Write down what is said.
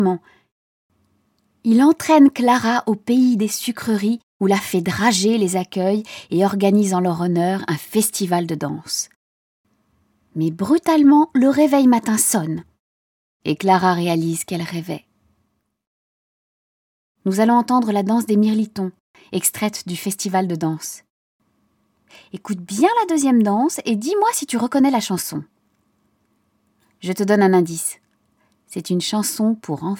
Il entraîne Clara au pays des sucreries où la fée Dragée les accueille et organise en leur honneur un festival de danse. Mais brutalement, le réveil matin sonne et Clara réalise qu'elle rêvait. Nous allons entendre la danse des mirlitons, extraite du festival de danse. Écoute bien la deuxième danse et dis-moi si tu reconnais la chanson. Je te donne un indice. C'est une chanson pour enfants.